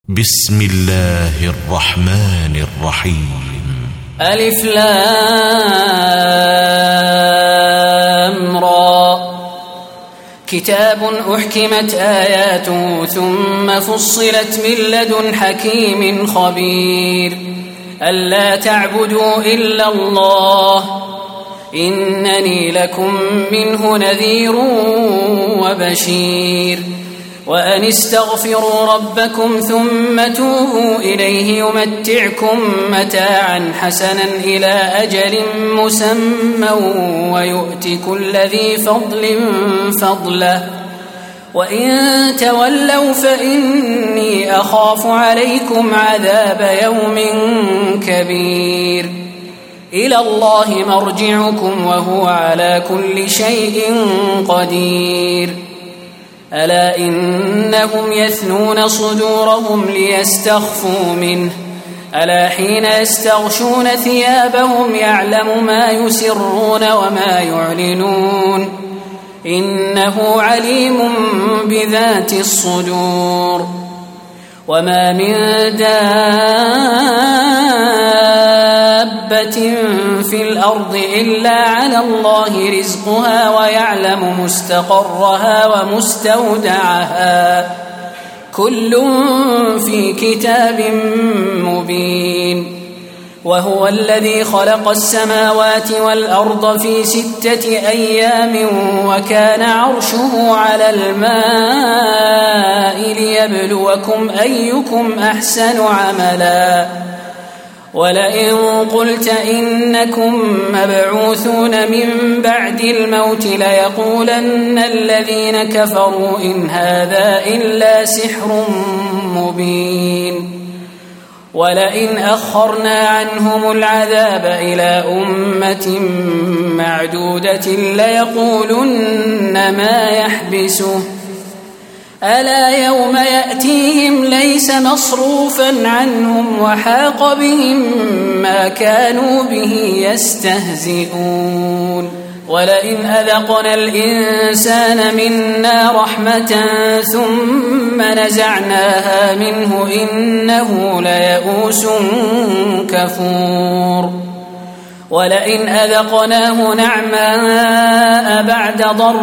بسم الله الرحمن الرحيم. ألف لام را. كتاب أحكمت آياته ثم فصلت من لدن حكيم خبير ألا تعبدوا إلا الله إنني لكم منه نذير وبشير وأن استغفروا ربكم ثم توبوا إليه يمتعكم متاعا حسنا إلى أجل مسمى ويؤت كل ذي فضل فضله وإن تولوا فإني أخاف عليكم عذاب يوم كبير إلى الله مرجعكم وهو على كل شيء قدير ألا إنهم يثنون صدورهم ليستخفوا منه ألا حين يستغشون ثيابهم يعلم ما يسرون وما يعلنون إنه عليم بذات الصدور وما من دابة في الأرض إلا على الله رزقها ويعلم مستقرها ومستودعها كل في كتاب مبين وهو الذي خلق السماوات والأرض في 6 أيام وكان عرشه على الماء ليبلوكم أيكم أحسن عملا ولئن قلت إنكم مبعوثون من بعد الموت ليقولن الذين كفروا إن هذا إلا سحر مبين ولئن أخرنا عنهم العذاب إلى أمة معدودة ليقولن ما يحبسه ألا يوم يأتيهم ليس مصروفا عنهم وحاق بهم ما كانوا به يستهزئون ولئن أذقنا الإنسان منا رحمة ثم نزعناها منه إنه ليئوس كفور ولئن أذقناه نعماء بعد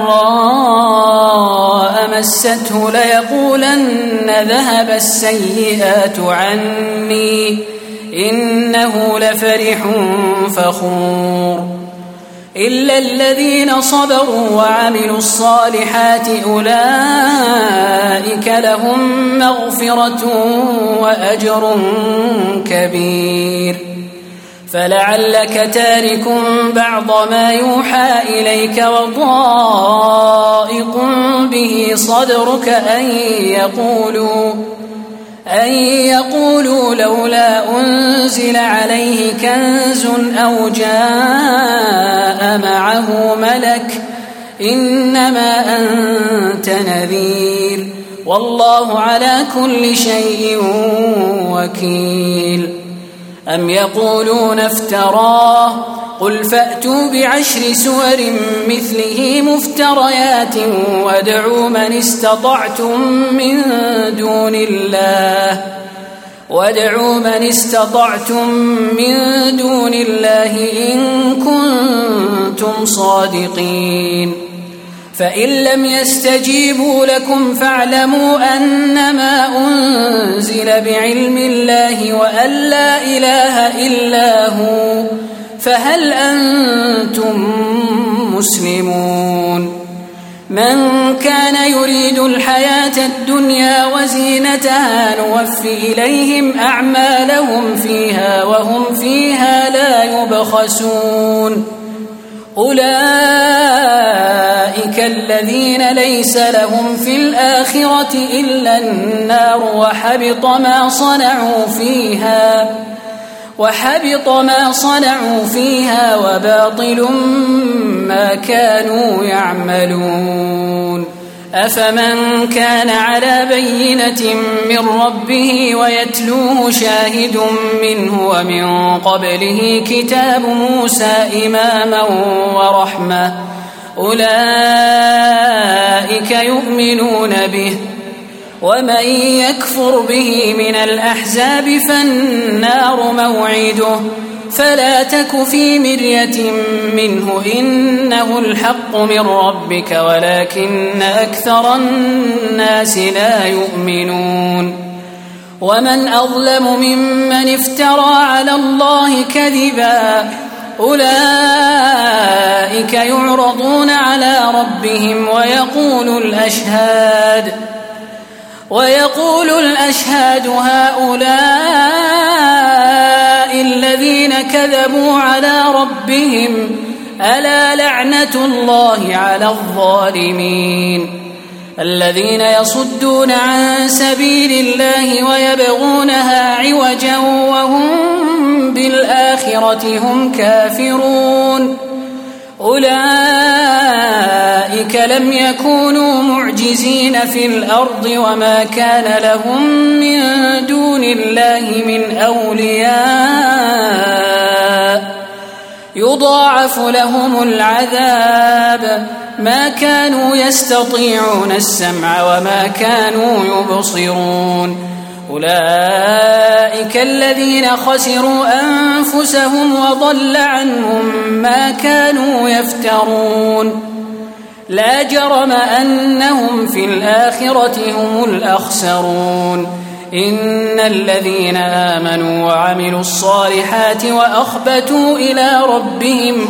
ضراء مسته ليقولن ذهب السيئات عني إنه لفرح فخور إلا الذين صبروا وعملوا الصالحات أولئك لهم مغفرة وأجر كبير فلعلك تارك بعض ما يوحى إليك وضائق به صدرك أن يقولوا لولا أنزل عليه كنز أو جاء معه ملك إنما أنت نذير والله على كل شيء وكيل أم يقولون افتراه قل فأتوا بعشر سور مثله مفتريات وادعوا من استطعتم من دون الله إن كنتم صادقين فإن لم يستجيبوا لكم فاعلموا أنما أنزل بعلم الله وأن لا إله إلا هو فهل أنتم مسلمون من كان يريد الحياة الدنيا وزينتها نوفي إليهم أعمالهم فيها وهم فيها لا يبخسون أولئك الذين ليس لهم في الآخرة إلا النار وحبط ما صنعوا فيها وباطل ما كانوا يعملون أفمن كان على بينة من ربه ويتلوه شاهد منه ومن قبله كتاب موسى إماما ورحمة أولئك يؤمنون به ومن يكفر به من الأحزاب فالنار موعده فلا تك في مرية منه إنه الحق من ربك ولكن أكثر الناس لا يؤمنون ومن أظلم ممن افترى على الله كذبا أولئك يعرضون على ربهم ويقول الأشهاد هؤلاء الذين كذبوا على ربهم ألا لعنة الله على الظالمين الذين يصدون عن سبيل الله ويبغونها عوجا وهم بالآخرة هم كافرون أولئك لم يكونوا معجزين في الأرض وما كان لهم من دون الله من أولياء يضاعف لهم العذاب ما كانوا يستطيعون السمع وما كانوا يبصرون أولئك الذين خسروا أنفسهم وضل عنهم ما كانوا يفترون لا جرم أنهم في الآخرة هم الأخسرون إن الذين آمنوا وعملوا الصالحات وأخبتوا إلى ربهم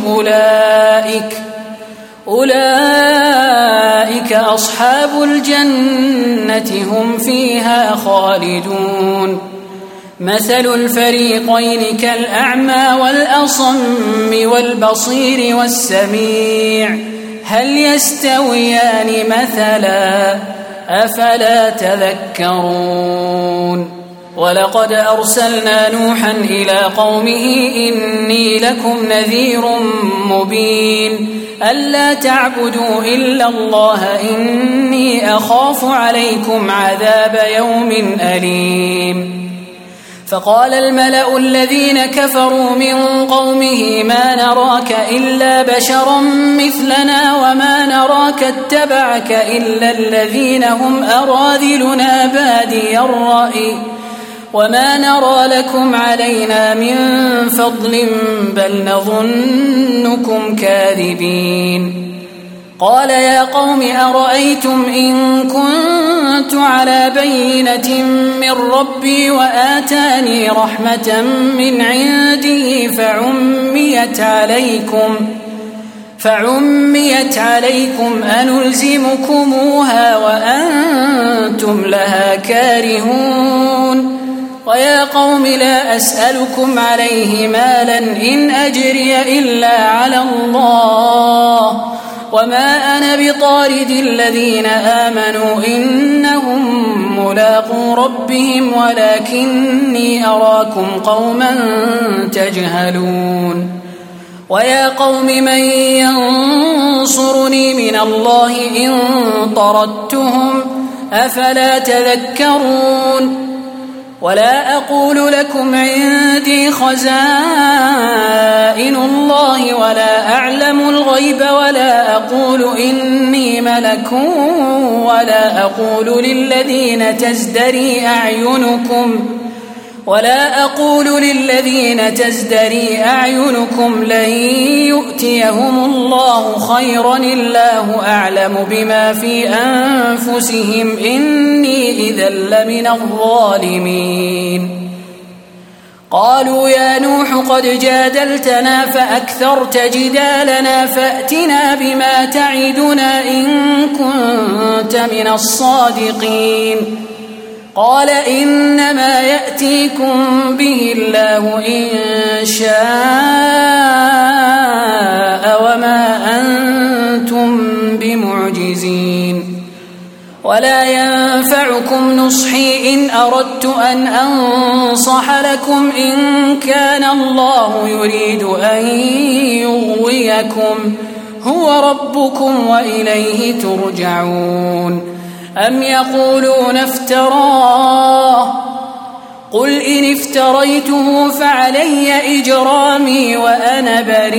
أولئك أصحاب الجنة هم فيها خالدون مثل الفريقين كالأعمى والأصم والبصير والسميع هل يستويان مثلا أفلا تذكرون ولقد أرسلنا نوحا إلى قومه إني لكم نذير مبين ألا تعبدوا إلا الله إني أخاف عليكم عذاب يوم أليم فقال الملأ الذين كفروا من قومه ما نراك إلا بشرا مثلنا وما نراك اتبعك إلا الذين هم أراذلنا بادي الرأي وما نرى لكم علينا من فضل بل نظنكم كاذبين قال يا قوم أرأيتم إن كنت على بينة من ربي وآتاني رحمة من عنده فعميت عليكم أنلزمكموها وأنتم لها كارهون ويا قوم لا أسألكم عليه مالا إن أجري إلا على الله وما أنا بطارد الذين آمنوا إنهم ملاقو ربهم ولكني أراكم قوما تجهلون ويا قوم من ينصرني من الله إن طردتهم أفلا تذكرون ولا أقول لكم عندي خزائن الله ولا أعلم الغيب ولا أقول إني ملك ولا أقول للذين تزدري أعينكم لن يؤتيهم الله خيرا الله أعلم بما في أنفسهم إني إذا لمن الظالمين قالوا يا نوح قد جادلتنا فأكثرت جدالنا فأتنا بما تعدنا إن كنت من الصادقين قال إنما يأتيكم به الله إن شاء وما أنتم بمعجزين ولا ينفعكم نصحي إن أردت أن أنصح لكم إن كان الله يريد أن يغويكم هو ربكم وإليه ترجعون أم يقولون افتراه قل إن افتريته فعلي إجرامي وأنا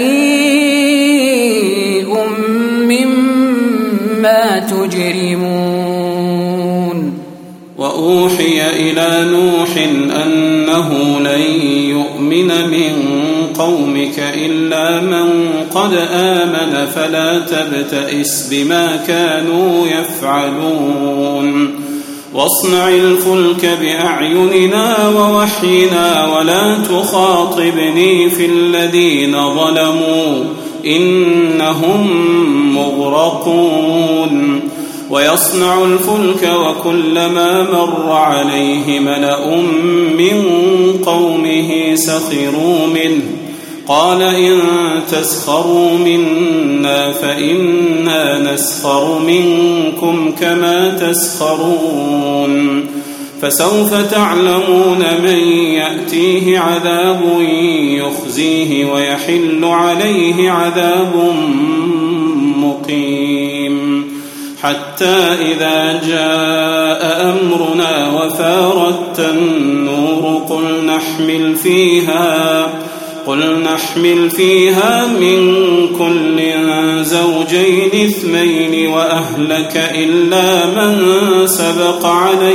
بريء مما تجرمون أوحي إلى نوح أنه لن يؤمن من قومك إلا من قد آمن فلا تبتئس بما كانوا يفعلون واصنع الفلك بأعيننا ووحينا ولا تخاطبني في الذين ظلموا إنهم مغرقون ويصنع الفلك وكلما مر عليه ملأ من قومه سخروا منه قال إن تسخروا منا فإنا نسخر منكم كما تسخرون فسوف تعلمون من يأتيه عذاب يخزيه ويحل عليه عذاب مقيم حتى إذا جاء أمرنا وفارت النور قل نحمل فيها من كل زوجين 2 وأهلك إلا من سبق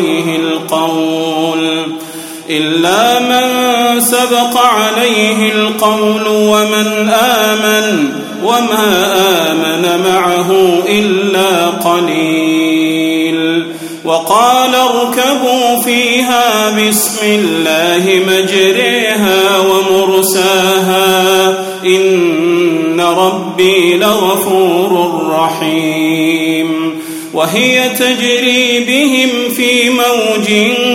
عليه القول ومن آمن وما آمن معه إلا قليل وقال اركبوا فيها بسم الله مجريها ومرساها إن ربي لغفور رحيم وهي تجري بهم في موج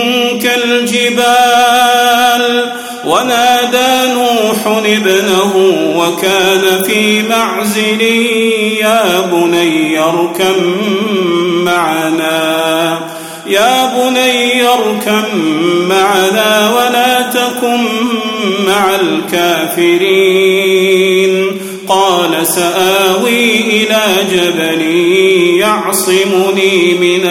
كالجبال ونادى نوح ابنه وكان في معزل يا بني اركب معنا ولا تكن مع الكافرين قال سآوي إلى جبل يعصمني من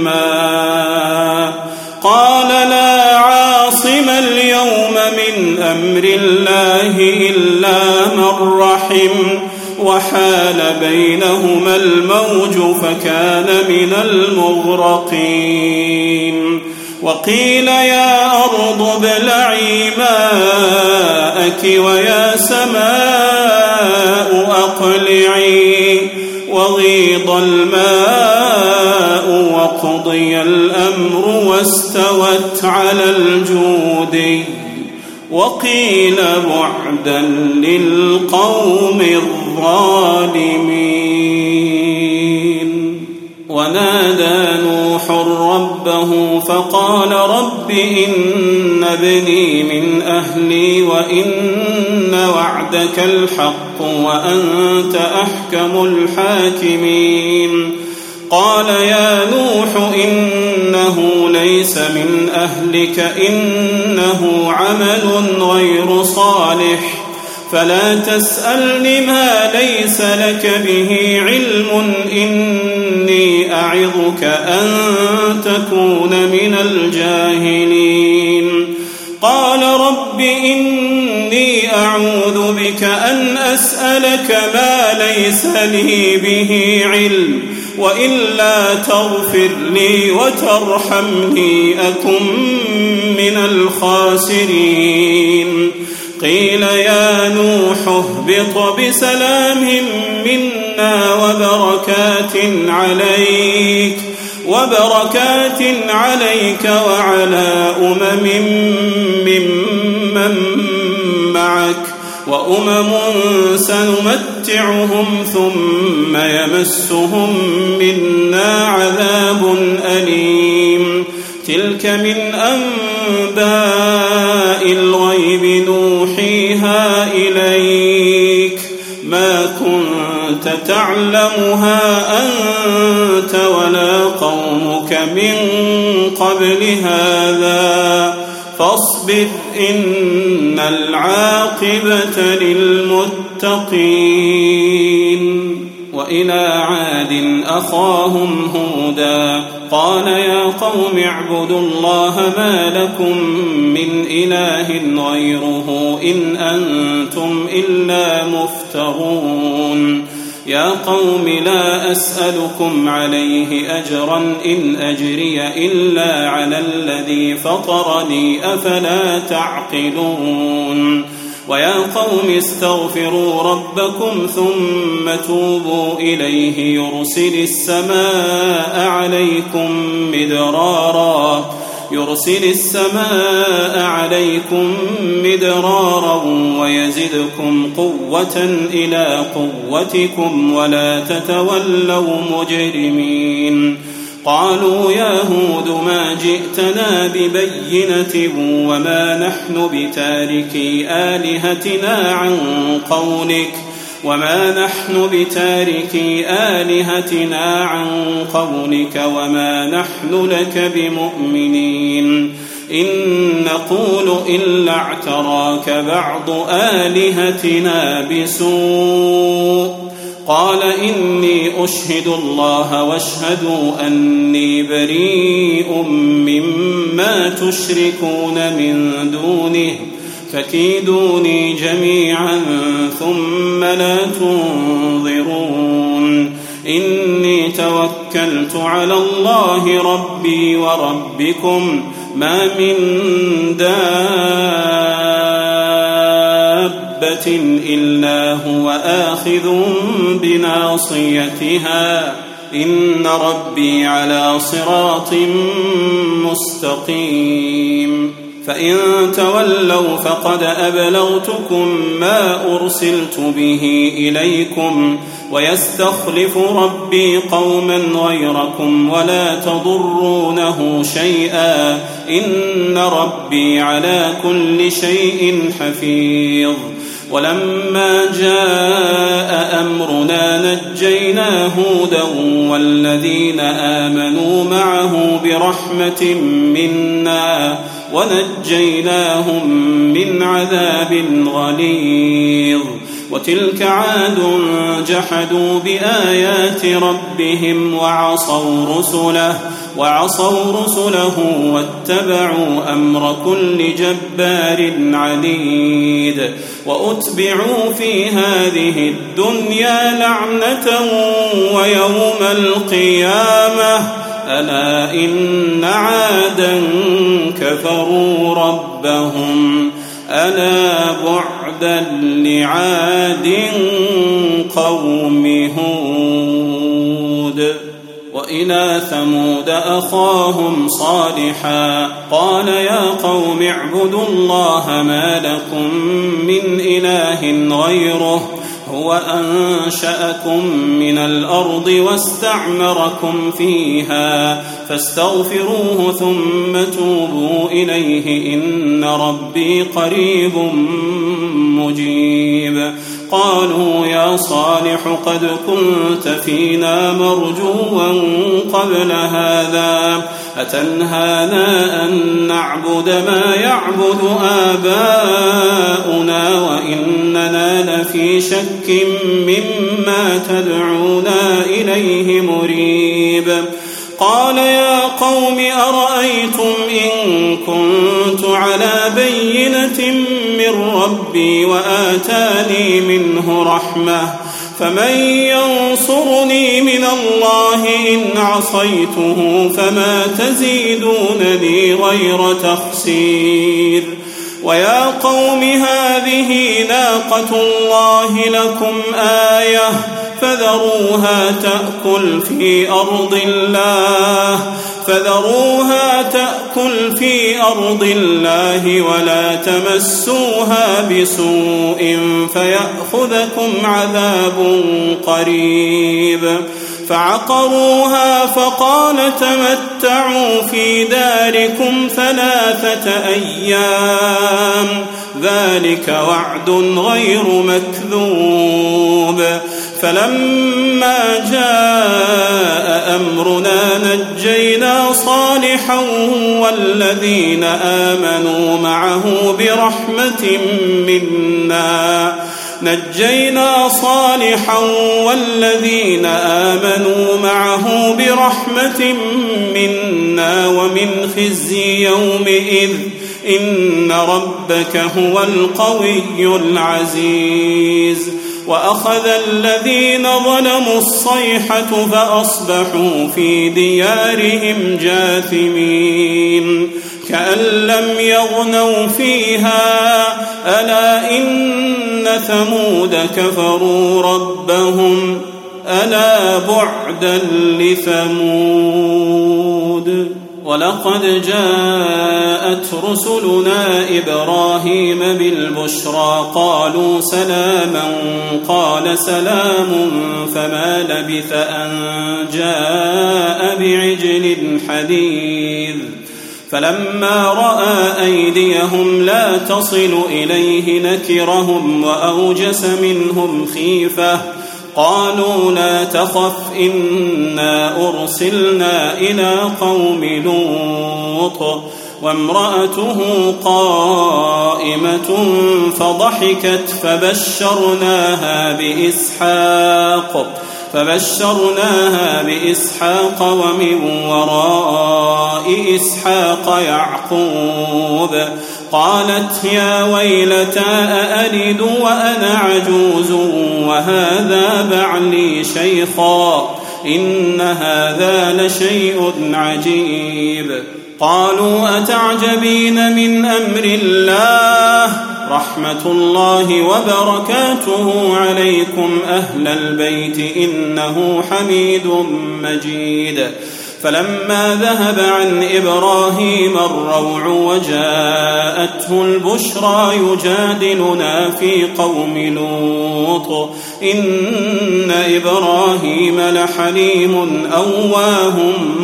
الماء قال لا عاصم اليوم من أمر الله إلا من رحم وحال بينهما الموج فكان من المغرقين وقيل يا أرض ابلعي ماءك ويا سماء أقلعي وغيض الماء وقضي الأمر واستوت على الجود وقيل بعدا للقوم الظالمين ونادى نوح ربه فقال رب إن ابني من أهلي وإن وعدك الحق وأنت أحكم الحاكمين قال يا نوح إنه ليس من أهلك إنه عمل غير صالح فلا تسألني ما ليس لك به علم إني أعظك أن تكون من الجاهلين قال رب إني أعوذ بك أن أسألك ما ليس لي به علم وإلا تغفر لي وترحمني أكن من الخاسرين قيل يا نوح اهبط بسلام منا وبركات عليك وعلى ممن معك وأمم سنمتعهم ثم يمسهم منا عذاب أليم تلك من أنباء الغيب نوحيها إليك ما كنت تعلمها أنت ولا قومك من قبل هذا فاصبر إن العاقبة للمتقين وإلى عاد أخاهم هودا قال يا قوم اعبدوا الله ما لكم من إله غيره إن أنتم إلا مفترون يا قوم لا أسألكم عليه أجرا إن أجري إلا على الذي فطرني أفلا تعقلون ويا قوم استغفروا ربكم ثم توبوا إليه يرسل السماء عليكم مدرارا ويزدكم قوة إلى قوتكم ولا تتولوا مجرمين قالوا يا هود ما جئتنا ببينة وما نحن بتاركي آلهتنا عن قولك وما نحن لك بمؤمنين إن نقول إلا اعتراك بعض آلهتنا بسوء قال إني أشهد الله واشهدوا أني بريء مما تشركون من دونه فكيدوني جميعا ثم لا تنظرون إني توكلت على الله ربي وربكم ما من دابة إلا هو آخذ بناصيتها إن ربي على صراط مستقيم فإن تولوا فقد أبلغتكم ما أرسلت به إليكم ويستخلف ربي قوما غيركم ولا تضرونه شيئا إن ربي على كل شيء حفيظ ولما جاء أمرنا نجينا هودا والذين آمنوا معه برحمة منا ونجيناهم من عذاب غليظ وتلك عاد جحدوا بآيات ربهم وعصوا رسله واتبعوا أمر كل جبار عنيد وأتبعوا في هذه الدنيا لعنة ويوم القيامة ألا إن عادا كفروا ربهم ألا بعدا لعاد قوم هود وإلى ثمود أخاهم صالحا قال يا قوم اعبدوا الله ما لكم من إله غيره هو أنشأكم من الأرض واستعمركم فيها فاستغفروه ثم توبوا إليه إن ربي قريب مجيب قالوا يا صالح قد كنت فينا مرجوا قبل هذا أتنهانا أن نعبد ما يعبد آباؤنا وإننا لفي شك مما تدعونا إليه مريب قال يا قوم أرأيتم إن كنت على بينة من ربي وآتاني منه رحمة فمن ينصرني من الله إن عصيته فما تزيدونني غير تخسير ويا قوم هذه ناقة الله لكم آية فذروها تأكل في أرض الله ولا تمسوها بسوء فيأخذكم عذاب قريب فعقروها فقال تمتعوا في داركم 3 أيام ذلك وعد غير مكذوب فلما جاء أمرنا نجينا صالحا والذين آمنوا معه برحمة منا ومن خزي يومئذ إن ربك هو القوي العزيز وأخذ الذين ظلموا الصيحة فأصبحوا في ديارهم جاثمين كأن لم يغنوا فيها ألا إن ثمود كفروا ربهم ألا بعدا لثمود. ولقد جاءت رسلنا إبراهيم بالبشرى قالوا سلاما قال سلام فما لبث أن جاء بعجل حنيذ فلما رأى أيديهم لا تصل إليه نكرهم وأوجس منهم خيفة قالوا لا تخف إنا أرسلنا إلى قوم لوط وامرأته قائمة فضحكت فبشرناها بإسحاق ومن وراء إسحاق يعقوب قالت يا ويلتى أألد وأنا عجوز وهذا بعلي شيخا إن هذا لشيء عجيب. قالوا أتعجبين من أمر الله رحمة الله وبركاته عليكم أهل البيت إنه حميد مجيد. فلما ذهب عن إبراهيم الروع وجاءته البشرى يجادلنا في قوم لوط إن إبراهيم لحليم أواه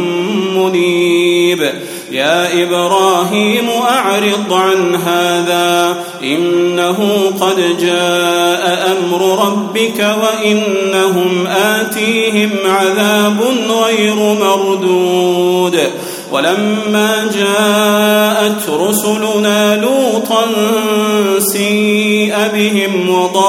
منيب. يا إبراهيم أعرض عن هذا إنه قد جاء أمر ربك وإنهم آتيهم عذاب غير مردود. ولما جاءت رسلنا لوطا سيء بهم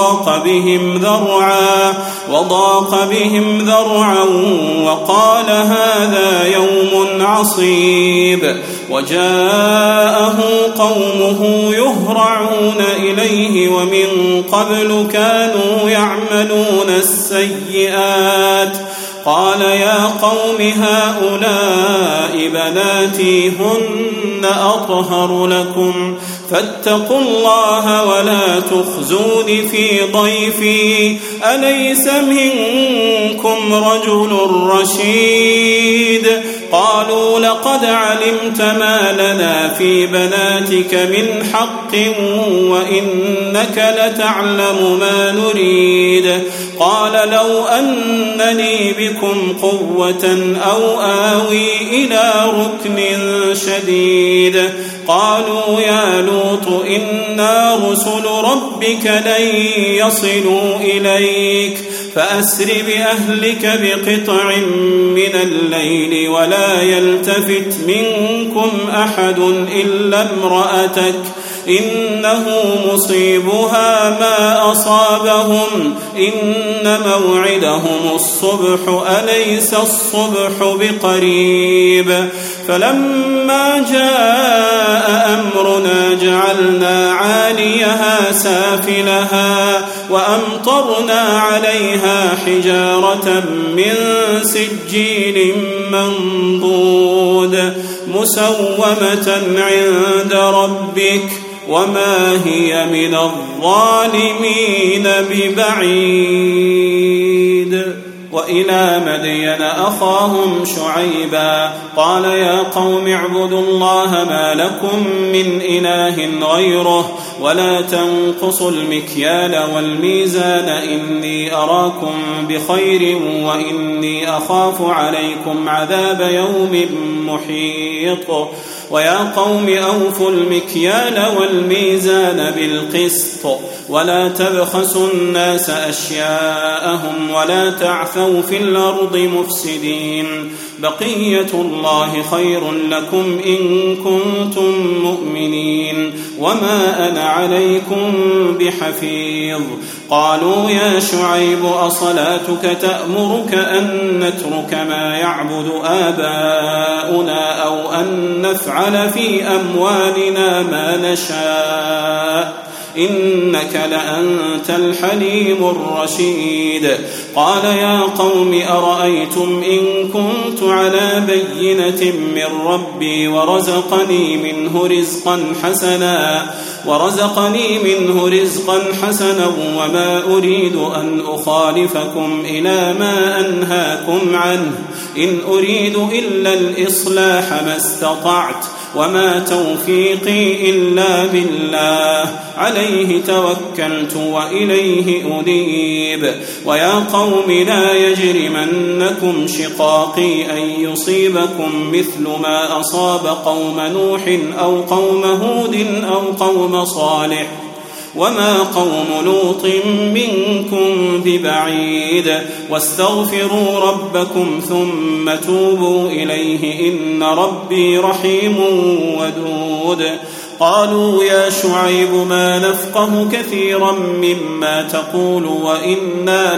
وضاق بهم ذرعا وقال هذا يوم عصيب. وجاءه قومه يهرعون إليه ومن قبل كانوا يعملون السيئات قال يا قوم هؤلاء بناتي هن أطهر لكم فاتقوا الله ولا تخزون في ضيفي أليس منكم رجل رشيد. قالوا لقد علمت ما لنا في بناتك من حق وإنك لتعلم ما نريد. قال لو أنني بكم قوة أو آوي إلى ركن شديد. قالوا يا لوط إنا رسل ربك لن يصلوا إليك فأسر بأهلك بقطع من الليل ولا يلتفت منكم أحد إلا امرأتك إنه مصيبها ما أصابهم إن موعدهم الصبح أليس الصبح بقريب. فلما جاء أمرنا جعلنا عاليها سافلها وأمطرنا عليها حجارة من سجيل منضود مسومة عند ربك وما هي من الظالمين ببعيد. وإلى مدين أخاهم شعيبا قال يا قوم اعبدوا الله ما لكم من إله غيره ولا تنقصوا المكيال والميزان إني أراكم بخير وإني أخاف عليكم عذاب يوم محيط. ويا قوم أوفوا المكيال والميزان بالقسط ولا تبخسوا الناس أشياءهم ولا تعثوا في الأرض مفسدين. بقية الله خير لكم إن كنتم مؤمنين وما أنا عليكم بحفيظ. قالوا يا شعيب أصلاتك تأمرك أن نترك ما يعبد آباؤنا أو أن نفعل في أموالنا ما نشاء إنك لأنت الحليم الرشيد قال يا قوم أرأيتم إن كنت على بينة من ربي ورزقني منه رزقا حسنا وما أريد أن أخالفكم إلى ما أنهاكم عنه إن أريد إلا الإصلاح ما استطعت وما توفيقي إلا بالله عليه توكلت وإليه أنيب ويا قوم لا يجرمنكم شقاقي أن يصيبكم مثل ما أصاب قوم نوح أو قوم هود أو قوم صالح وما قوم لوط منكم ببعيد واستغفروا ربكم ثم توبوا إليه إن ربي رحيم ودود قالوا يا شعيب ما نفقه كثيرا مما تقول وإنا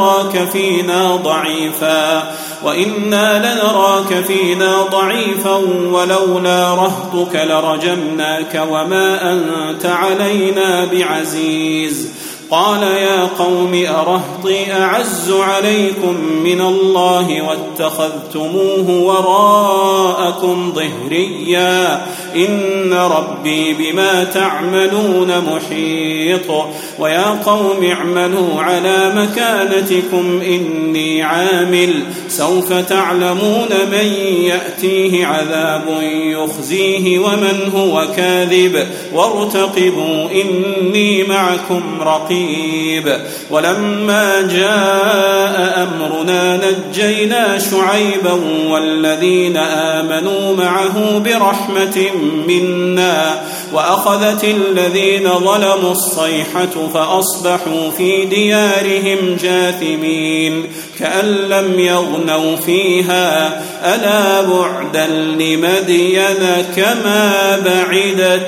لنراك فينا ضعيفا ولولا رهطك لرجمناك وما أنت علينا بعزيز قال يا قوم أرهطي أعز عليكم من الله واتخذتموه وراءكم ظهريا إن ربي بما تعملون محيط ويا قوم اعملوا على مكانتكم إني عامل سوف تعلمون من يأتيه عذاب يخزيه ومن هو كاذب وارتقبوا إني معكم رقيب ولما جاء أمرنا نجينا شعيبا والذين آمنوا معه برحمة منا وأخذت الذين ظلموا الصيحة فأصبحوا في ديارهم جاثمين كأن لم يغنوا فيها ألا بعدا لمدين كما بعدت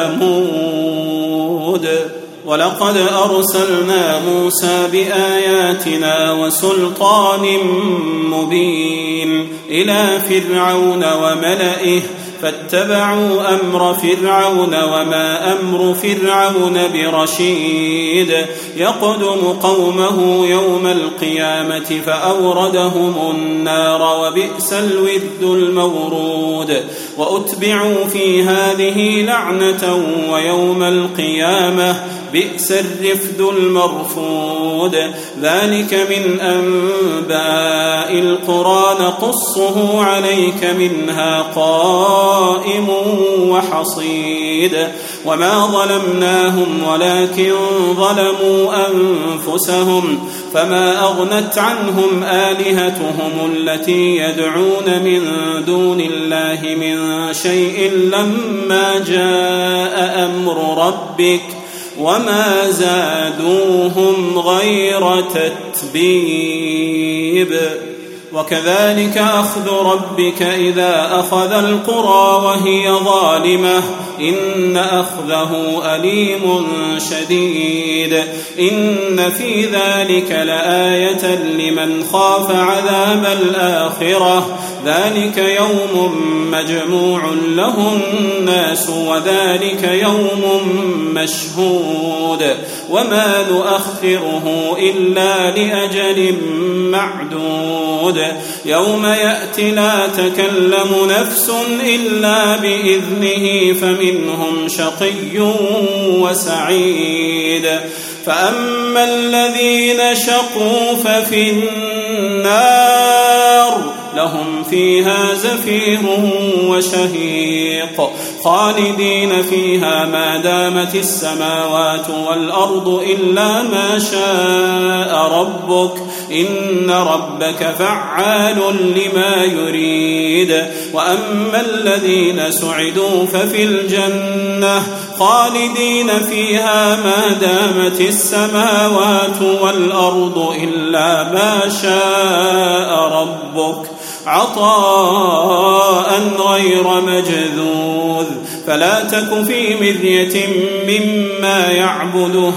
ثمود ولقد أرسلنا موسى بآياتنا وسلطان مبين إلى فرعون وملئه فاتبعوا أمر فرعون وما أمر فرعون برشيد يقدم قومه يوم القيامة فأوردهم النار وبئس الورد المورود وأتبعوا في هذه لعنة ويوم القيامة بئس الرفد المرفود ذلك من أنباء القرى نقصه عليك منها قائم وحصيد وما ظلمناهم ولكن ظلموا أنفسهم فما أغنت عنهم آلهتهم التي يدعون من دون الله من شيء لما جاء أمر ربك وما زادوهم غير تتبيب وكذلك أخذ ربك إذا أخذ القرى وهي ظالمة إن أخذه أليم شديد إن في ذلك لآية لمن خاف عذاب الآخرة ذلك يوم مجموع له الناس وذلك يوم مشهود وما نؤخره إلا لأجل معدود يوم يأتي لا تكلم نفس إلا بإذنه فمنهم شقي وسعيد فأما الذين شقوا ففي النار لهم فيها زفير وشهيق خالدين فيها ما دامت السماوات والأرض إلا ما شاء ربك إن ربك فعال لما يريد وأما الذين سعدوا ففي الجنة خالدين فيها ما دامت السماوات والأرض إلا ما شاء ربك عطاء غير مجذوذ فلا تك في مرية مما يعبد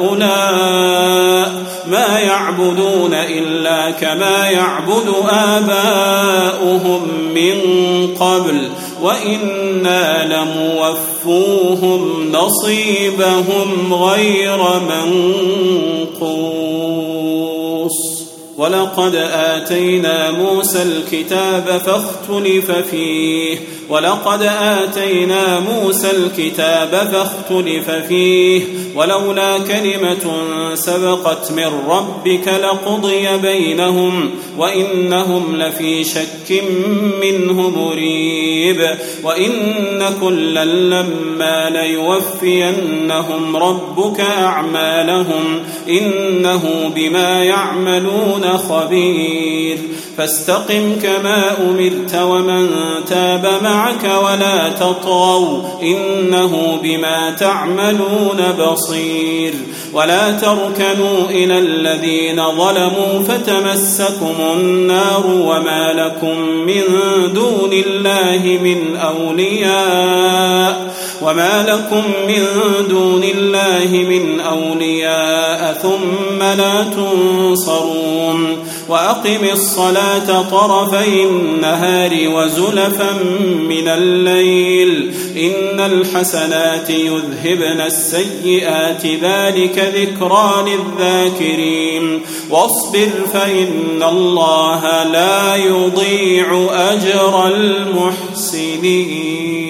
هؤلاء ما يعبدون إلا كما يعبد آباؤهم من قبل وإنا لموفوهم نصيبهم غير منقوص ولقد آتينا موسى الكتاب فاختلف فيه ولولا كلمة سبقت من ربك لقضي بينهم وإنهم لفي شك منه مريب وإن كلا لما ليوفينهم ربك أعمالهم إنه بما يعملون خبير فاستقم كما أمرت ومن تاب معك ولا تطغوا إنه بما تعملون بصير ولا تركنوا إلى الذين ظلموا فتمسكم النار وما لكم من دون الله من أولياء ثم لا تنصرون وأقم الصلاة طرفي النهار وزلفا من الليل إن الحسنات يذهبن السيئات ذلك ذكرى للذاكرين واصبر فإن الله لا يضيع أجر المحسنين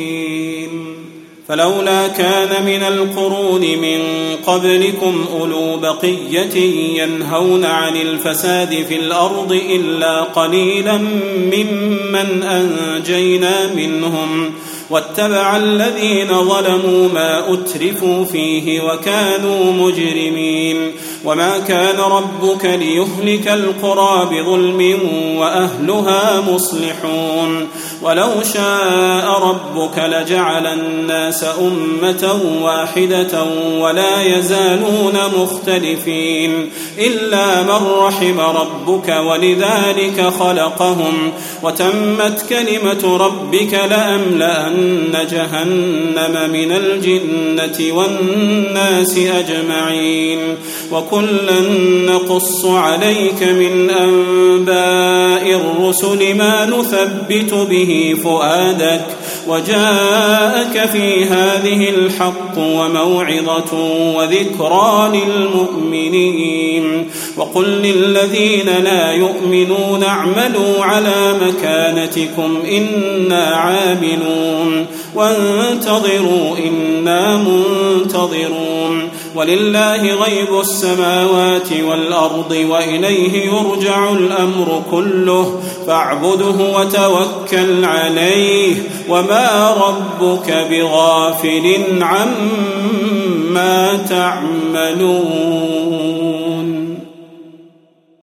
فلولا كان من القرون من قبلكم أولو بقية ينهون عن الفساد في الأرض إلا قليلا ممن أنجينا منهم واتبع الذين ظلموا ما أترفوا فيه وكانوا مجرمين وما كان ربك ليهلك القرى بظلم وأهلها مصلحون ولو شاء ربك لجعل الناس أمة واحدة ولا يزالون مختلفين إلا من رحم ربك ولذلك خلقهم وتمت كلمة ربك لأملأن جهنم من الجنة والناس أجمعين وكلا نقص عليك من أنباء الرسل ما نثبت به فؤادك وجاءك في هذه الحق وموعظة وذكرى للمؤمنين وقل للذين لا يؤمنون اعملوا على مكانتكم إنا عاملون وانتظروا إنا منتظرون ولله غيب السماوات والأرض وإليه يرجع الأمر كله فاعبده وتوكل عليه وما ربك بغافل عما تعملون